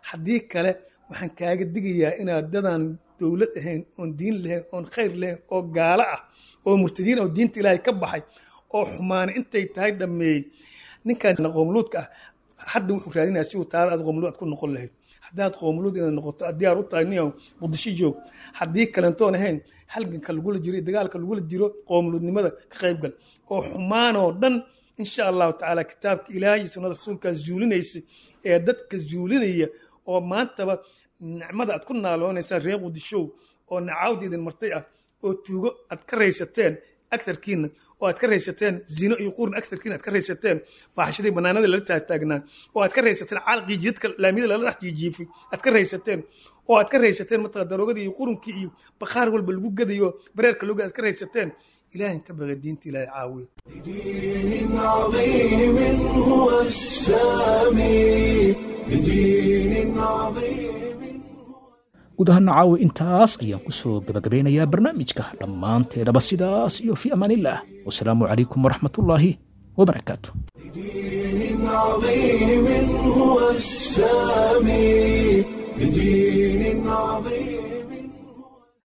Speaker 18: haddii kale waxaan kaaga digayaa inaad dadaan dowlad ahayn oon diin lahayn oon khayr lahayn oo gaalo ah oo murtadiin oo diinta ilaahay ka baxay oo xumaana intay tahay dhammeeyey ninkan qoomuluudka ah hadda wuxuu raadinaya si uu taala aad qoomuluud ku noqon lahayd haddaad qoomuluud inaad noqoto diyaar u tahay niyow muqdisho joog haddii kalentoon ahayn halganka lagula jiro dagaalka lagula jiro qoomuluudnimada ka qaybgal oo xumaanoo dhan insha allahu tacaala kitaabka ilaahay iyo sunnada rasuulkaa zuulinaysa ee dadka zuulinaya oo maantaba nicmada aad ku naaloonaysaa reer muqdisho oo nacaawda idin martay ah oo tuugo aad ka raysateen agtarkiina oo aad ka raysateen zino iyo qurun agtarkiina aad ka raysateen faaxishadii banaanada lala taagtaagnaa oo aad ka raysateen caalqii jidadka laamiyada lala dhex jiijiifay aad ka raysateen oo aad ka raysateen matala daroogadii iyo qurunkii iyo bakhaar walba lagu gadayo bareerka looga aad ka raysateen ilaahin ka baga diinta ilaahay caawiyo
Speaker 1: بدين عظيم هو السامي بدين عظيم
Speaker 2: guud ahaan caawi intaas ayaan ku soo gabagabeynayaa barnaamijka dhammaanteedaba sidaas iyo fi amaanillaah wasalaamu calaykum waraxmatullaahi wabarakaatu
Speaker 1: بدين عظيم هو السامي بدين عظيم